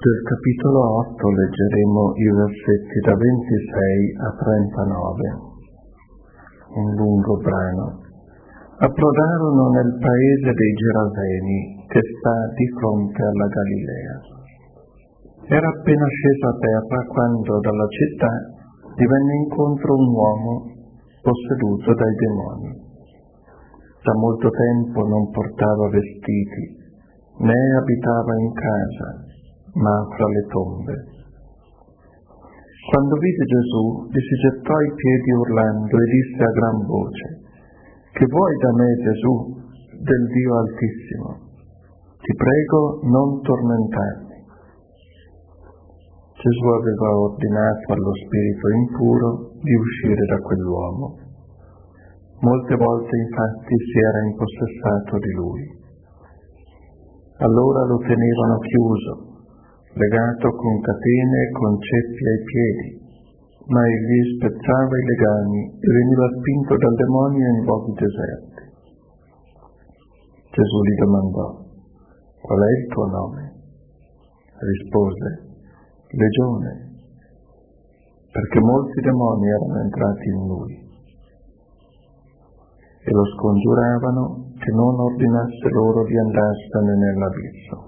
Del capitolo 8 leggeremo i versetti da 26 a 39, un lungo brano. Approdarono nel paese dei Geraseni, che sta di fronte alla Galilea. Era appena sceso a terra quando dalla città gli venne incontro un uomo posseduto dai demoni. Da molto tempo non portava vestiti, né abitava in casa, ma fra le tombe. Quando vide Gesù, gli si gettò ai piedi urlando e disse a gran voce: «Che vuoi da me, Gesù, del Dio Altissimo? Ti prego, non tormentarmi». Gesù aveva ordinato allo spirito impuro di uscire da quell'uomo. Molte volte infatti si era impossessato di lui. Allora lo tenevano chiuso, legato con catene e con ceppi ai piedi, ma egli spezzava i legami e veniva spinto dal demonio in luoghi deserti. Gesù gli domandò: «Qual è il tuo nome?» Rispose: «Legione», perché molti demoni erano entrati in lui. E lo scongiuravano che non ordinasse loro di andarsene nell'abisso.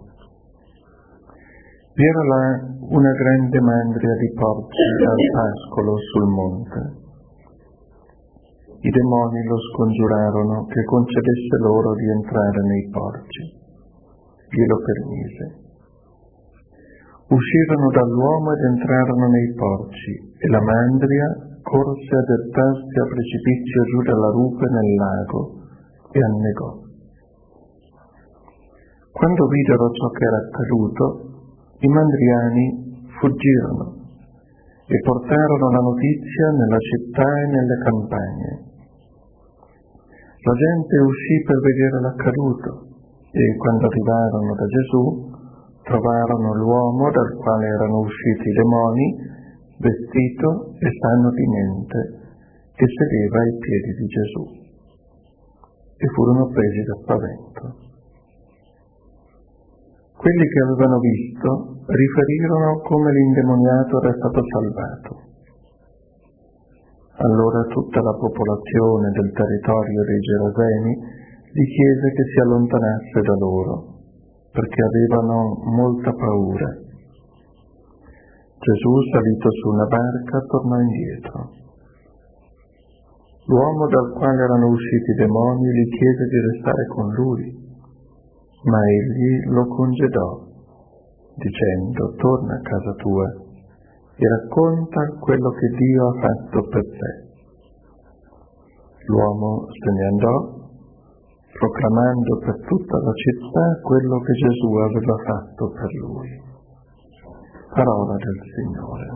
Vi era là una grande mandria di porci al pascolo sul monte. I demoni lo scongiurarono che concedesse loro di entrare nei porci. Glielo permise. Uscirono dall'uomo ed entrarono nei porci, e la mandria corse a gettarsi a precipizio giù dalla rupe nel lago e annegò. Quando videro ciò che era accaduto, i mandriani fuggirono e portarono la notizia nella città e nelle campagne. La gente uscì per vedere l'accaduto e, quando arrivarono da Gesù, trovarono l'uomo dal quale erano usciti i demoni, vestito e sano di mente, che sedeva ai piedi di Gesù. E furono presi da spavento. Quelli che avevano visto riferirono come l'indemoniato era stato salvato. Allora tutta la popolazione del territorio dei Geraseni gli chiese che si allontanasse da loro, perché avevano molta paura. Gesù, salito su una barca, tornò indietro. L'uomo dal quale erano usciti i demoni gli chiese di restare con lui, ma egli lo congedò, dicendo: «Torna a casa tua e racconta quello che Dio ha fatto per te». L'uomo se ne andò, proclamando per tutta la città quello che Gesù aveva fatto per lui. Parola del Signore.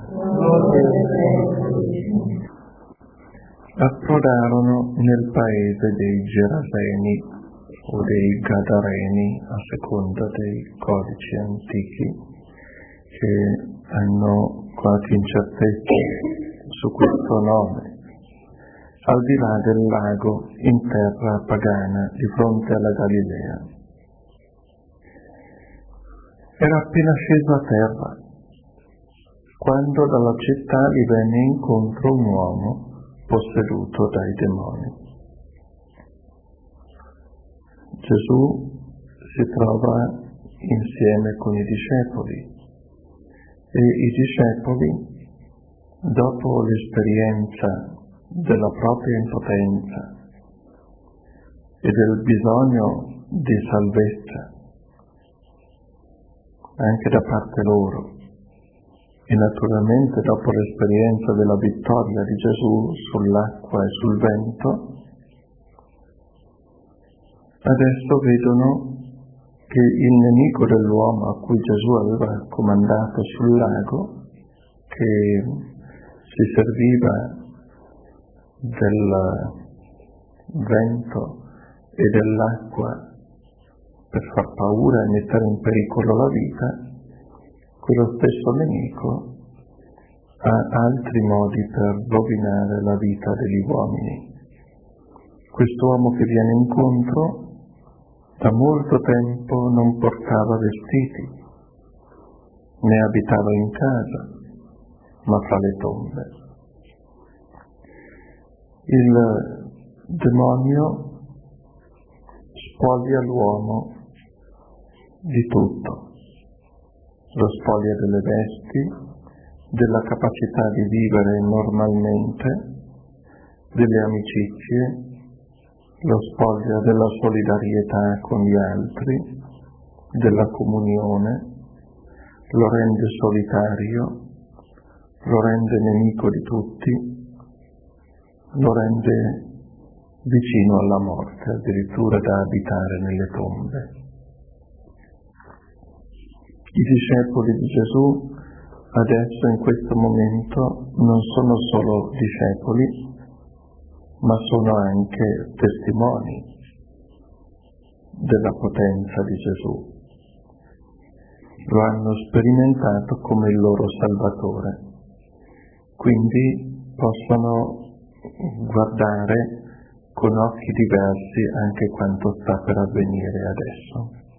Approdarono nel paese dei Geraseni o dei Gadareni, a seconda dei codici antichi, che hanno qualche incertezza su questo nome, al di là del lago, in terra pagana, di fronte alla Galilea. Era appena sceso a terra, quando dalla città gli venne incontro un uomo posseduto dai demoni. Gesù si trova insieme con i discepoli e i discepoli, dopo l'esperienza della propria impotenza e del bisogno di salvezza anche da parte loro, e naturalmente dopo l'esperienza della vittoria di Gesù sull'acqua e sul vento, adesso vedono che il nemico dell'uomo a cui Gesù aveva comandato sul lago, che si serviva del vento e dell'acqua per far paura e mettere in pericolo la vita, quello stesso nemico ha altri modi per rovinare la vita degli uomini. Quest'uomo che viene incontro da molto tempo non portava vestiti, né abitava in casa, ma fra le tombe. Il demonio spoglia l'uomo di tutto, lo spoglia delle vesti, della capacità di vivere normalmente, delle amicizie, lo spoglia della solidarietà con gli altri, della comunione, lo rende solitario, lo rende nemico di tutti, lo rende vicino alla morte, addirittura da abitare nelle tombe. I discepoli di Gesù adesso in questo momento non sono solo discepoli, ma sono anche testimoni della potenza di Gesù. Lo hanno sperimentato come il loro Salvatore, quindi possono guardare con occhi diversi anche quanto sta per avvenire adesso.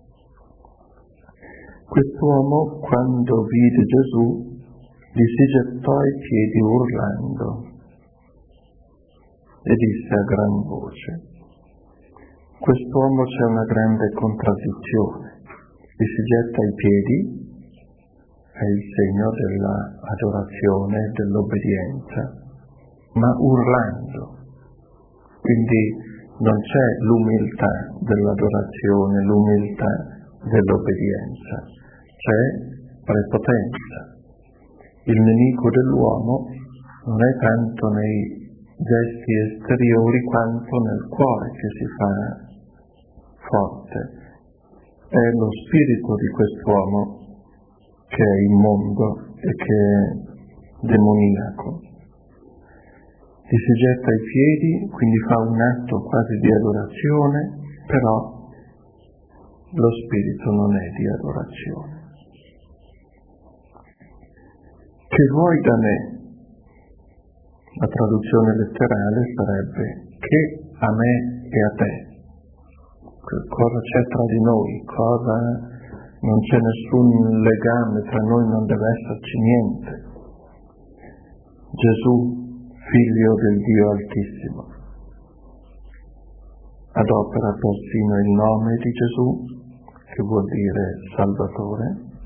Quest'uomo, quando vide Gesù, gli si gettò ai piedi urlando e disse a gran voce. Quest'uomo c'è una grande contraddizione. Gli si getta ai piedi, è il segno dell'adorazione e dell'obbedienza, ma urlando. Quindi non c'è l'umiltà dell'adorazione, l'umiltà dell'obbedienza, c'è prepotenza. Il nemico dell'uomo non è tanto nei gesti esteriori quanto nel cuore che si fa forte. È lo spirito di quest'uomo che è immondo e che è demoniaco. Gli si getta ai piedi, quindi fa un atto quasi di adorazione, però lo spirito non è di adorazione. Che vuoi da me? La traduzione letterale sarebbe che a me e a te. Cosa c'è tra di noi? Non c'è nessun legame tra noi, non deve esserci niente. Gesù, Figlio del Dio Altissimo, adopera persino il nome di Gesù, che vuol dire Salvatore,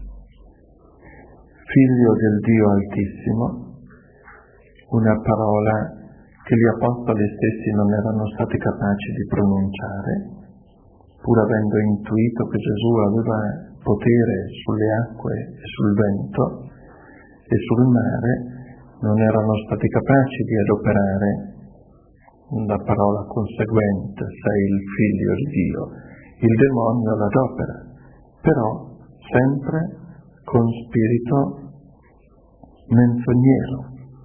Figlio del Dio Altissimo, una parola che gli apostoli stessi non erano stati capaci di pronunciare, pur avendo intuito che Gesù aveva potere sulle acque e sul vento e sul mare, non erano stati capaci di adoperare la parola conseguente, sei il Figlio di Dio. Il demonio l'adopera, però sempre con spirito menzognero.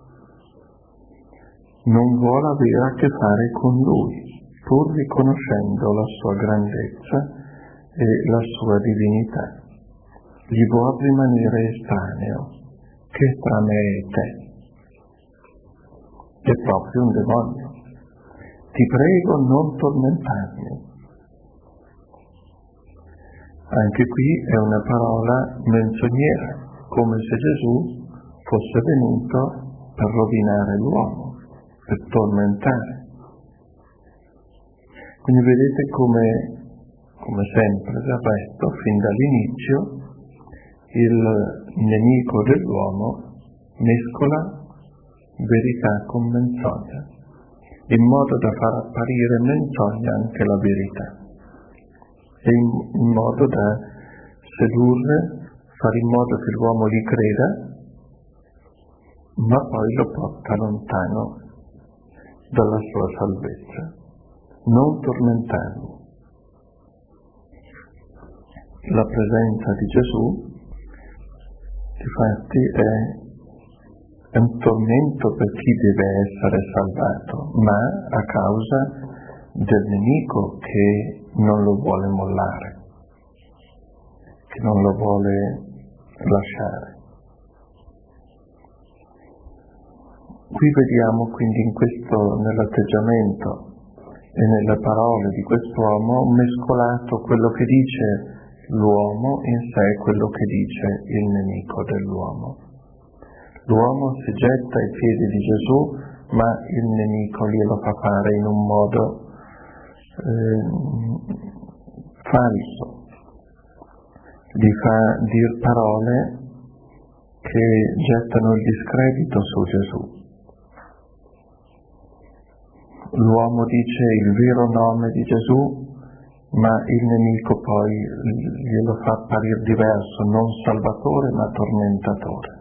Non vuole avere a che fare con lui, pur riconoscendo la sua grandezza e la sua divinità. Gli vuol rimanere estraneo, che tra me e te. È proprio un demonio. Ti prego, non tormentarmi. Anche qui è una parola menzognera, come se Gesù fosse venuto per rovinare l'uomo, per tormentare. Quindi vedete come sempre del resto, fin dall'inizio, il nemico dell'uomo mescola verità con menzogna, in modo da far apparire menzogna anche la verità, e in modo da sedurre, fare in modo che l'uomo gli creda, ma poi lo porta lontano dalla sua salvezza. Non tormentarlo. La presenza di Gesù, difatti, è un tormento per chi deve essere salvato, ma a causa del nemico che non lo vuole mollare, che non lo vuole lasciare. Qui vediamo quindi nell'atteggiamento e nelle parole di quest'uomo mescolato quello che dice L'uomo in sé è quello che dice il nemico dell'uomo. L'uomo si getta ai piedi di Gesù, ma il nemico glielo fa fare in un modo falso. Gli fa dir parole che gettano il discredito su Gesù. L'uomo dice il vero nome di Gesù, ma il nemico poi glielo fa apparire diverso, non salvatore ma tormentatore.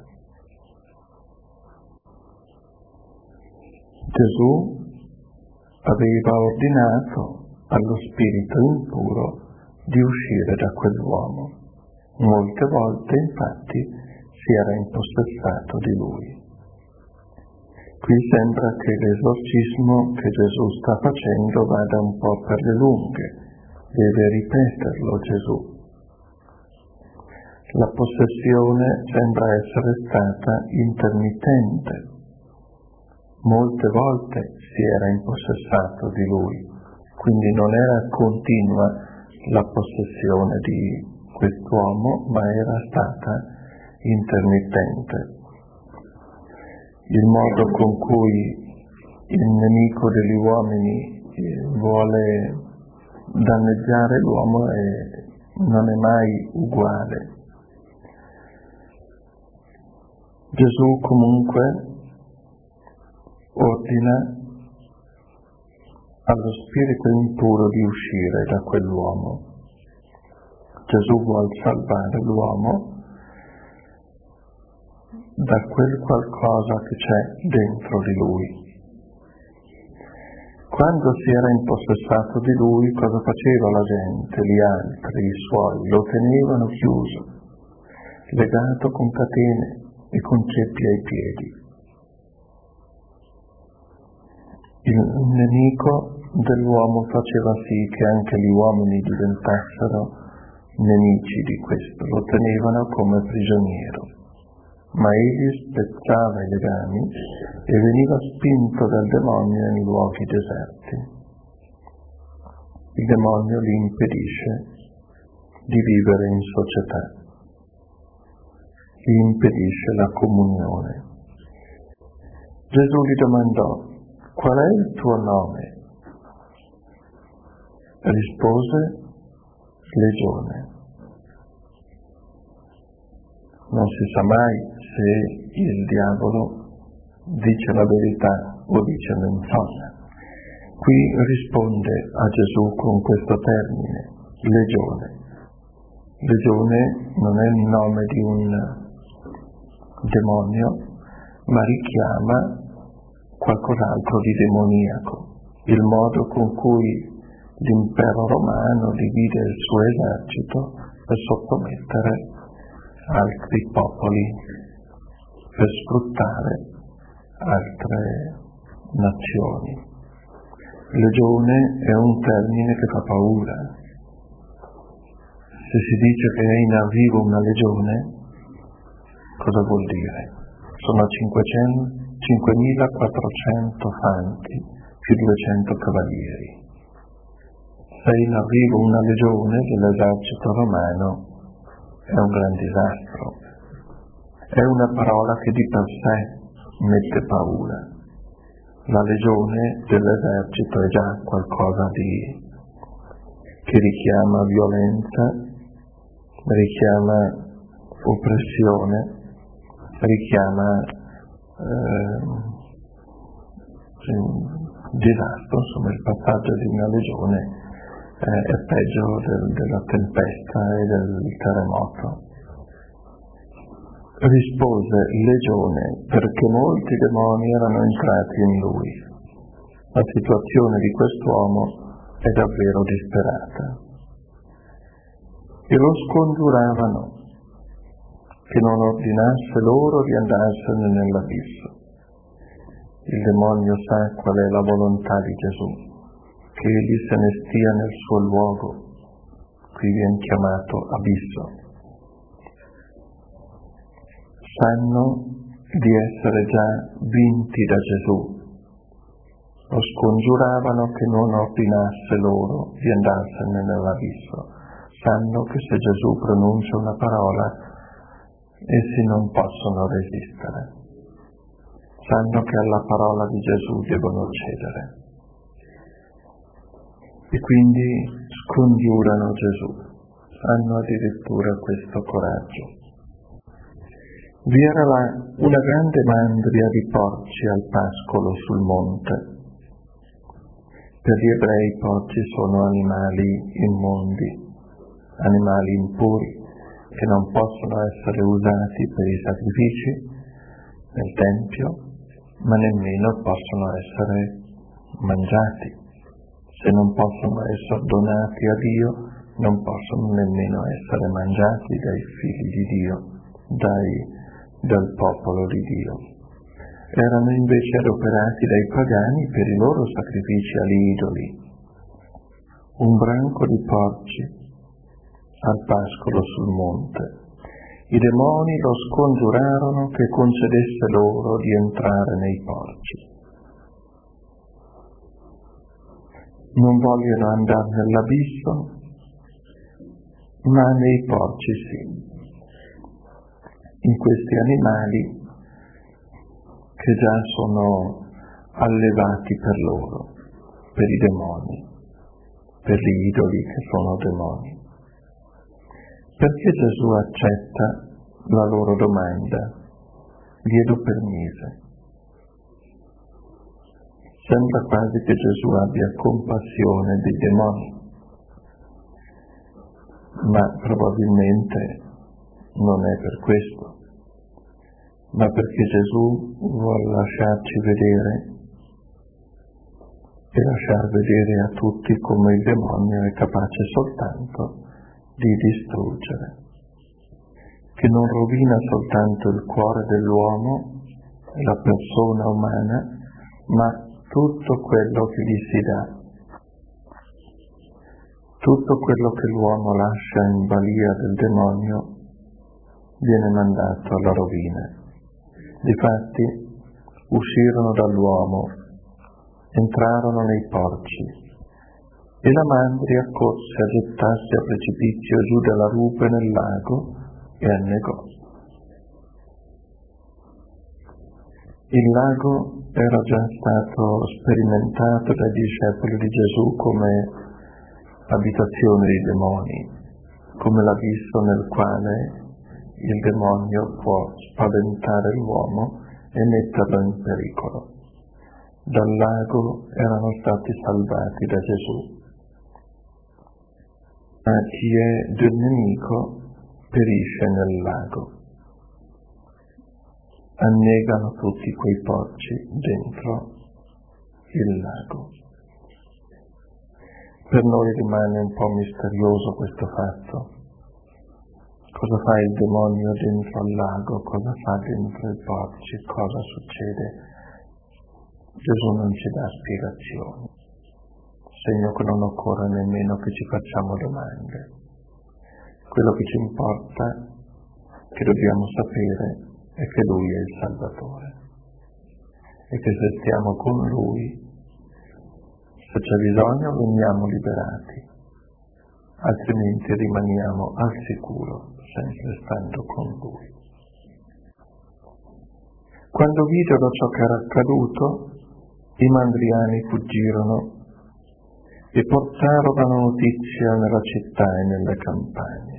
Gesù aveva ordinato allo spirito impuro di uscire da quell'uomo. Molte volte, infatti, si era impossessato di lui. Qui sembra che l'esorcismo che Gesù sta facendo vada un po' per le lunghe, deve ripeterlo Gesù. La possessione sembra essere stata intermittente. Molte volte si era impossessato di lui, quindi non era continua la possessione di quest'uomo, ma era stata intermittente. Il modo con cui il nemico degli uomini vuole danneggiare l'uomo non è mai uguale. Gesù comunque ordina allo spirito impuro di uscire da quell'uomo. Gesù vuol salvare l'uomo da quel qualcosa che c'è dentro di lui. Quando si era impossessato di lui, cosa faceva la gente, gli altri, i suoi? Lo tenevano chiuso, legato con catene e con ceppi ai piedi. Il nemico dell'uomo faceva sì che anche gli uomini diventassero nemici di questo, lo tenevano come prigioniero, ma egli spezzava i legami e veniva spinto dal demonio in luoghi deserti. Il demonio gli impedisce di vivere in società, gli impedisce la comunione. Gesù gli domandò: qual è il tuo nome? Rispose: Legione. Non si sa mai se il diavolo dice la verità o dice menzogna. Qui risponde a Gesù con questo termine, legione. Legione non è il nome di un demonio, ma richiama qualcos'altro di demoniaco. Il modo con cui l'impero romano divide il suo esercito per sottomettere altri popoli, per sfruttare altre nazioni. Legione è un termine che fa paura. Se si dice che è in arrivo una legione, cosa vuol dire? Sono 5.400 fanti più 200 cavalieri. Se è in arrivo una legione dell'esercito romano, è un gran disastro. È una parola che di per sé mette paura. La legione dell'esercito è già qualcosa che richiama violenza, richiama oppressione, richiama disastro. Insomma, il passaggio di una legione è peggio della tempesta e del terremoto. Rispose legione perché molti demoni erano entrati in lui. La situazione di quest'uomo è davvero disperata. E lo scongiuravano che non ordinasse loro di andarsene nell'abisso. Il demonio sa qual è la volontà di Gesù, che egli se ne stia nel suo luogo, qui viene chiamato abisso. Sanno di essere già vinti da Gesù, lo scongiuravano che non ordinasse loro di andarsene nell'abisso. sanno che se Gesù pronuncia una parola, essi non possono resistere. Sanno che alla parola di Gesù devono cedere. E quindi scongiurano Gesù. Hanno addirittura questo coraggio. Vi era una grande mandria di porci al pascolo sul monte. Per gli ebrei i porci sono animali immondi, animali impuri, che non possono essere usati per i sacrifici nel Tempio, ma nemmeno possono essere mangiati. Se non possono essere donati a Dio, non possono nemmeno essere mangiati dai figli di Dio, dal popolo di Dio. Erano invece adoperati dai pagani per i loro sacrifici agli idoli. Un branco di porci al pascolo sul monte. I demoni lo scongiurarono che concedesse loro di entrare nei porci. Non vogliono andare nell'abisso, ma nei porci sì. In questi animali che già sono allevati per loro, per i demoni, per gli idoli che sono demoni. Perché Gesù accetta la loro domanda? Glielo permise. Sembra quasi che Gesù abbia compassione dei demoni, ma probabilmente non è per questo, ma perché Gesù vuole lasciarci vedere e lasciar vedere a tutti come il demonio è capace soltanto di distruggere, che non rovina soltanto il cuore dell'uomo, la persona umana, ma tutto quello che gli si dà, tutto quello che l'uomo lascia in balia del demonio viene mandato alla rovina. Difatti uscirono dall'uomo, entrarono nei porci, e la mandria corse a gettarsi a precipizio giù dalla rupe nel lago e annegò. Il lago era già stato sperimentato dai discepoli di Gesù come abitazione dei demoni, come l'abisso nel quale il demonio può spaventare l'uomo e metterlo in pericolo. Dal lago erano stati salvati da Gesù. Ma chi è del nemico perisce nel lago. Annegano tutti quei porci dentro il lago. Per noi rimane un po' misterioso questo fatto. Cosa fa il demonio dentro al lago? Cosa fa dentro i porci? Cosa succede? Gesù non ci dà spiegazioni, segno che non occorre nemmeno che ci facciamo domande. Quello che ci importa, che dobbiamo sapere, è che Lui è il Salvatore e che se stiamo con Lui, se c'è bisogno, veniamo liberati, altrimenti rimaniamo al sicuro, sempre stando con Lui. Quando videro ciò che era accaduto, i mandriani fuggirono e portarono la notizia nella città e nelle campagne.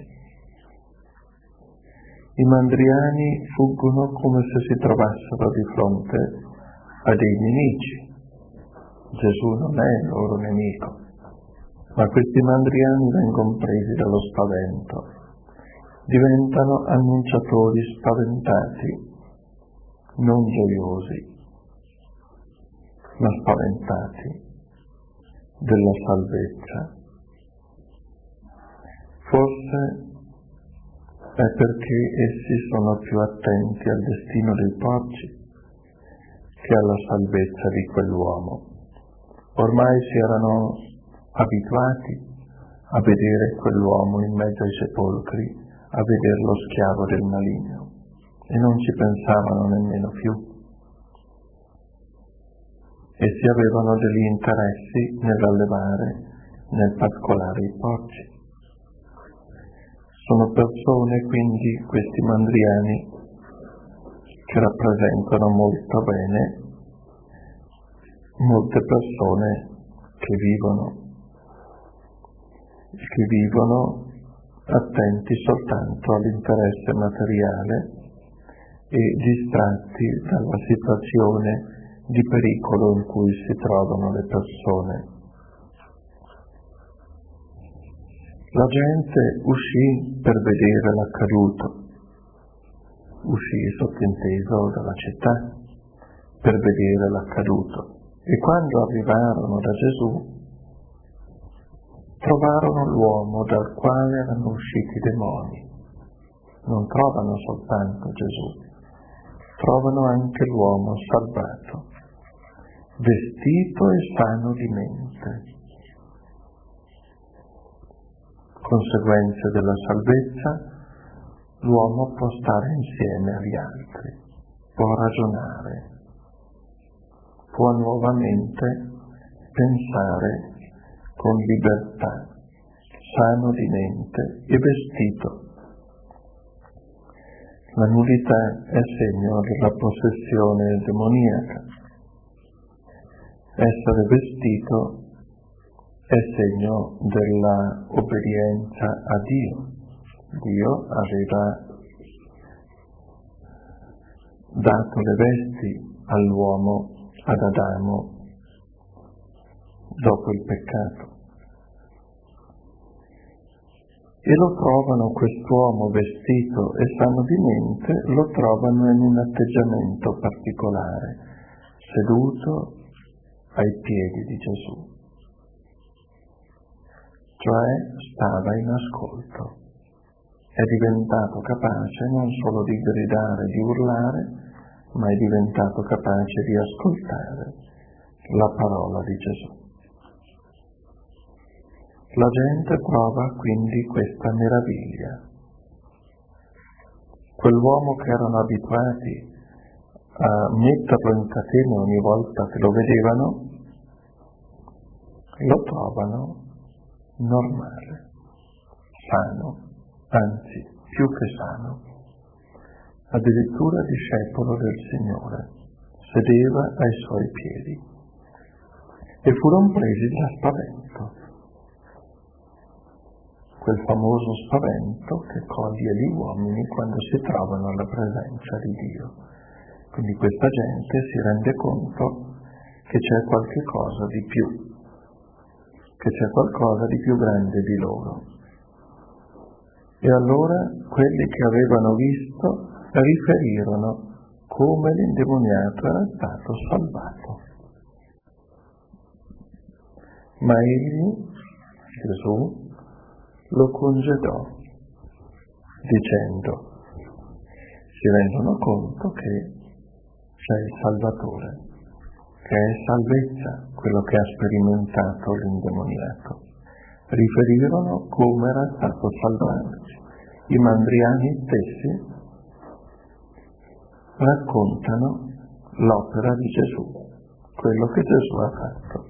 I mandriani fuggono come se si trovassero di fronte a dei nemici. Gesù non è il loro nemico, ma questi mandriani vengono presi dallo spavento, diventano annunciatori spaventati, non gioiosi, ma spaventati della salvezza. Forse è perché essi sono più attenti al destino dei porci che alla salvezza di quell'uomo. Ormai si erano abituati a vedere quell'uomo in mezzo ai sepolcri, a vedere lo schiavo del maligno, e non ci pensavano nemmeno più. Essi avevano degli interessi nell'allevare, nel pascolare i porci. Sono persone, quindi, questi mandriani, che rappresentano molto bene molte persone che vivono attenti soltanto all'interesse materiale e distratti dalla situazione di pericolo in cui si trovano le persone. La gente uscì per vedere l'accaduto, uscì sottinteso dalla città per vedere l'accaduto, e quando arrivarono da Gesù trovarono l'uomo dal quale erano usciti i demoni. Non trovano soltanto Gesù, trovano anche l'uomo salvato, vestito e sano di mente. Conseguenze della salvezza: l'uomo può stare insieme agli altri, può ragionare, può nuovamente pensare con libertà, sano di mente e vestito. La nudità è segno della possessione demoniaca. Essere vestito è segno della obbedienza a Dio. Dio aveva dato le vesti all'uomo, ad Adamo, dopo il peccato. E lo trovano, quest'uomo vestito e sano di mente, lo trovano in un atteggiamento particolare, seduto ai piedi di Gesù. Cioè stava in ascolto, è diventato capace non solo di gridare, di urlare, ma è diventato capace di ascoltare la parola di Gesù. La gente prova quindi questa meraviglia. Quell'uomo che erano abituati a metterlo in catene ogni volta che lo vedevano, lo trovano normale, sano, anzi più che sano, addirittura discepolo del Signore, sedeva ai suoi piedi, e furono presi da spavento, quel famoso spavento che coglie gli uomini quando si trovano alla presenza di Dio. Quindi questa gente si rende conto che c'è qualche cosa di più, che c'è qualcosa di più grande di loro. E allora quelli che avevano visto riferirono come l'indemoniato era stato salvato. Ma egli, Gesù, lo congedò, dicendo: si rendono conto che c'è il Salvatore, che è salvezza, quello che ha sperimentato l'indemoniato. Riferirono come era stato salvato. I mandriani stessi raccontano l'opera di Gesù, quello che Gesù ha fatto.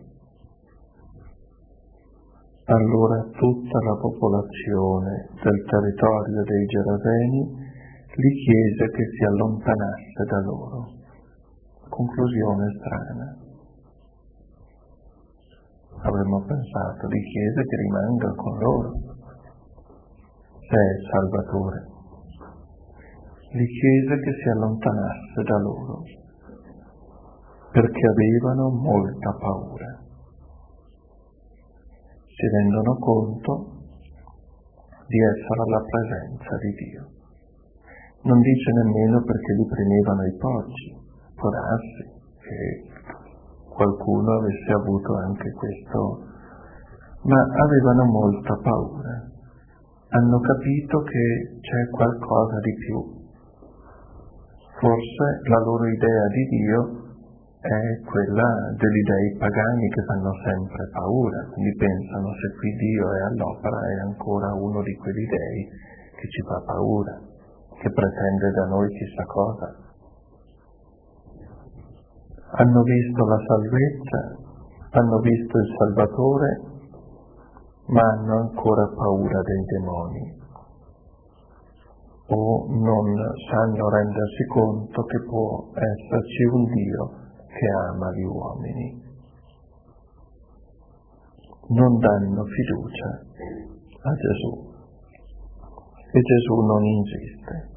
Allora tutta la popolazione del territorio dei Geraseni gli chiese che si allontanasse da loro. Conclusione strana. Avremmo pensato, gli chiese che rimanga con loro, se è il Salvatore. Gli chiese che si allontanasse da loro, perché avevano molta paura. Si rendono conto di essere alla presenza di Dio. Non dice nemmeno perché li premevano i porci. Può darsi che qualcuno avesse avuto anche questo, ma avevano molta paura. Hanno capito che c'è qualcosa di più. Forse la loro idea di Dio è quella degli dei pagani che fanno sempre paura, quindi pensano: se qui Dio è all'opera è ancora uno di quegli dei che ci fa paura, che pretende da noi chissà cosa. Hanno visto la salvezza, hanno visto il Salvatore, ma hanno ancora paura dei demoni. o non sanno rendersi conto che può esserci un Dio che ama gli uomini. Non danno fiducia a Gesù e Gesù non insiste.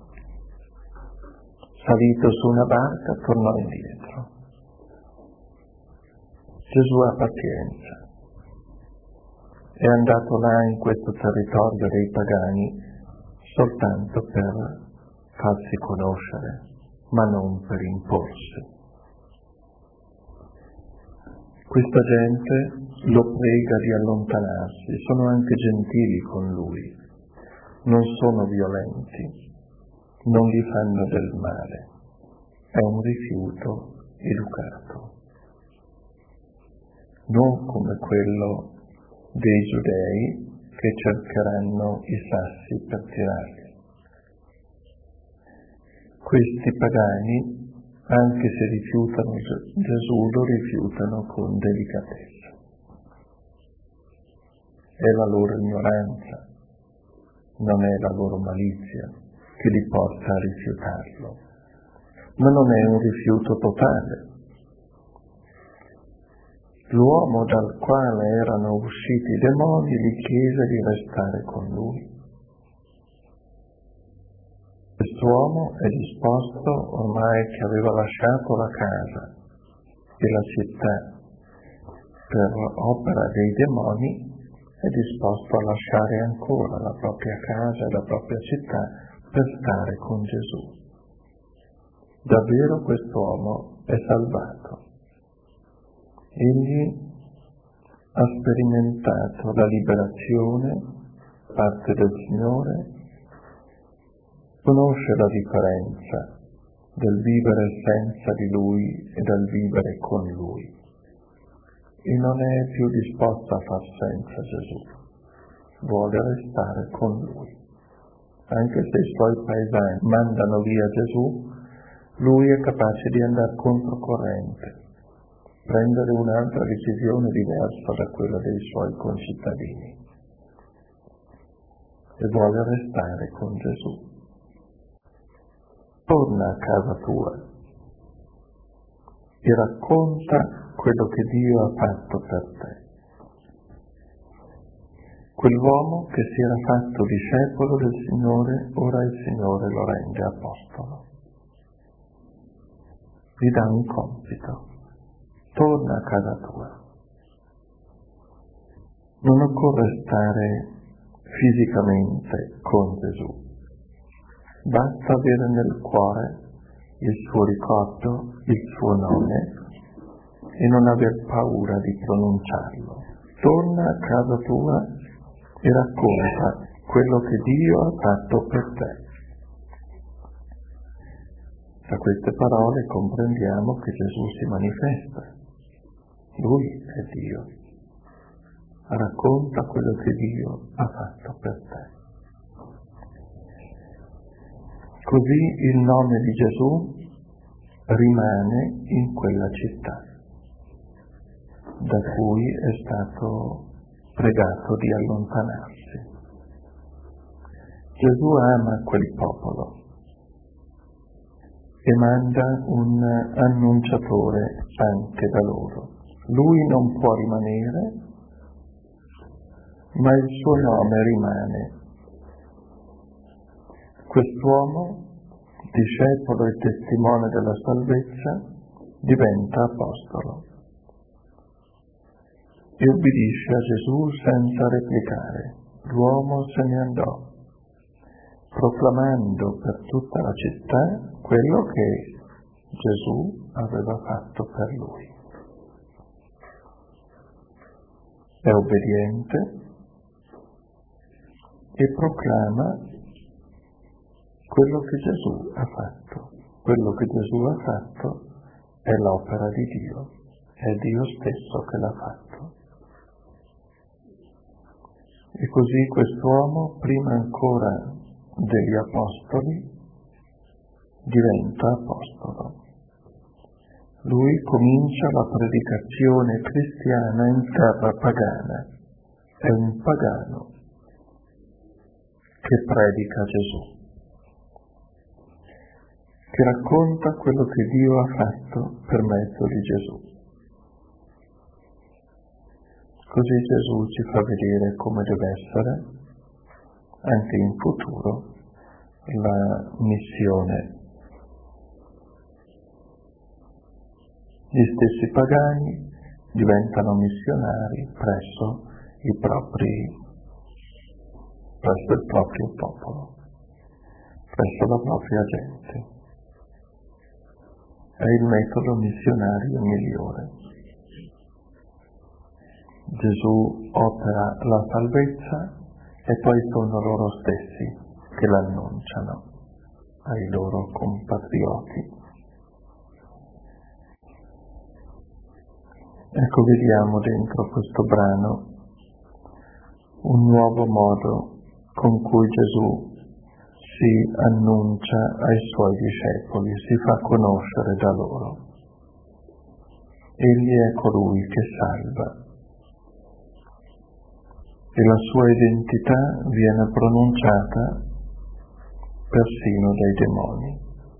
Salito su una barca, tornò indietro. Gesù ha pazienza. È andato là in questo territorio dei pagani soltanto per farsi conoscere, ma non per imporsi. Questa gente lo prega di allontanarsi, sono anche gentili con lui, non sono violenti, non gli fanno del male, è un rifiuto educato. Non come quello dei giudei che cercheranno i sassi per tirarli. Questi pagani, anche se rifiutano Gesù, lo rifiutano con delicatezza. È la loro ignoranza, non è la loro malizia che li porta a rifiutarlo, ma non è un rifiuto totale. L'uomo dal quale erano usciti i demoni gli chiese di restare con lui. Quest'uomo è disposto, ormai che aveva lasciato la casa e la città per opera dei demoni, è disposto a lasciare ancora la propria casa e la propria città per stare con Gesù. Davvero quest'uomo è salvato. Egli ha sperimentato la liberazione da parte del Signore, conosce la differenza del vivere senza di Lui e del vivere con Lui e non è più disposto a far senza Gesù, vuole restare con Lui. Anche se i suoi paesani mandano via Gesù, lui è capace di andare controcorrente, prendere un'altra decisione diversa da quella dei suoi concittadini e vuole restare con Gesù. Torna a casa tua e racconta quello che Dio ha fatto per te. Quell'uomo che si era fatto discepolo del Signore, ora il Signore lo rende apostolo. Gli dà un compito. Torna a casa tua. Non occorre stare fisicamente con Gesù. Basta avere nel cuore il suo ricordo, il suo nome e non aver paura di pronunciarlo. Torna a casa tua e racconta quello che Dio ha fatto per te. Da queste parole comprendiamo che Gesù si manifesta. Lui è Dio. Racconta quello che Dio ha fatto per te. Così il nome di Gesù rimane in quella città da cui è stato pregato di allontanarsi. Gesù ama quel popolo e manda un annunciatore anche da loro. Lui non può rimanere, ma il suo nome rimane. Quest'uomo, discepolo e testimone della salvezza, diventa apostolo e obbedisce a Gesù senza replicare. L'uomo se ne andò, proclamando per tutta la città quello che Gesù aveva fatto per lui. È obbediente e proclama quello che Gesù ha fatto. Quello che Gesù ha fatto è l'opera di Dio, è Dio stesso che l'ha fatto. E così quest'uomo, prima ancora degli apostoli, diventa apostolo. Lui comincia la predicazione cristiana in terra pagana. È un pagano che predica Gesù. che racconta quello che Dio ha fatto per mezzo di Gesù. Così Gesù ci fa vedere come deve essere anche in futuro la missione. Gli stessi pagani diventano missionari presso il proprio popolo, presso la propria gente. È il metodo missionario migliore. Gesù opera la salvezza e poi sono loro stessi che l'annunciano ai loro compatrioti. Ecco, vediamo dentro questo brano un nuovo modo con cui Gesù si annuncia ai suoi discepoli, si fa conoscere da loro. Egli è colui che salva e la sua identità viene pronunciata persino dai demoni.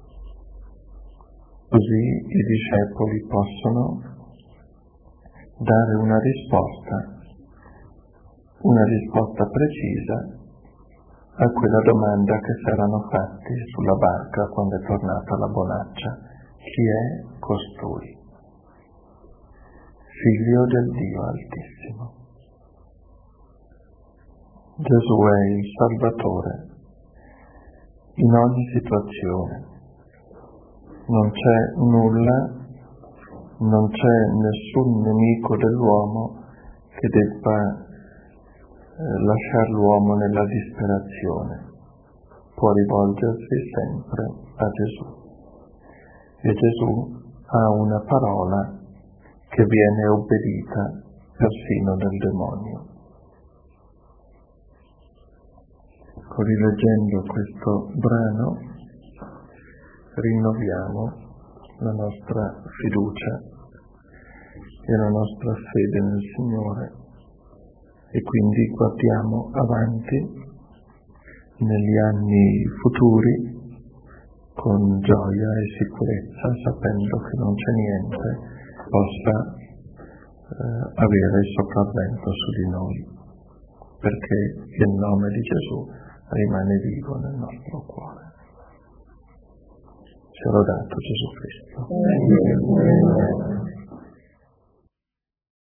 Così i discepoli possono dare una risposta precisa a quella domanda che si erano fatti sulla barca quando è tornata la bonaccia: chi è costui? Figlio del Dio Altissimo. Gesù è il Salvatore in ogni situazione. Non c'è nulla, non c'è nessun nemico dell'uomo che debba lasciare l'uomo nella disperazione. Può rivolgersi sempre a Gesù. E Gesù ha una parola che viene obbedita persino dal demonio. Rileggendo questo brano rinnoviamo la nostra fiducia e la nostra fede nel Signore e quindi guardiamo avanti negli anni futuri con gioia e sicurezza, sapendo che non c'è niente che possa avere il sopravvento su di noi, perché il nome di Gesù rimane vivo nel nostro cuore. Sia lodato Gesù Cristo.